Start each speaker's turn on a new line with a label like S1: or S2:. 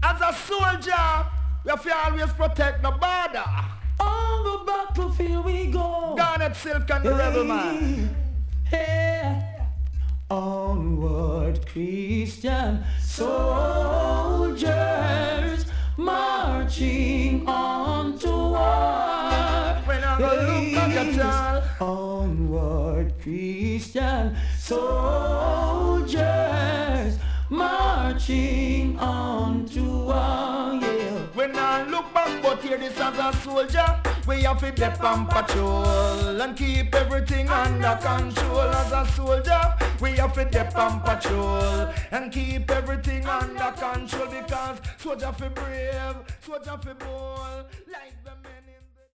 S1: As a soldier, we have to always protect the border.
S2: On the battlefield we go.
S1: Garnet Silk and the rebel man.
S2: Hey. Onward, Christian soldiers, marching on to war.
S1: When I go look back at all.
S2: Onward, Christian soldiers, marching on to war. Yeah.
S1: When I look back, but here this as a soldier, we have to dip on patrol and keep everything under control. As a soldier, we have to dip on patrol and keep everything under control, because soldier fi brave, soldier fi bold, like the men.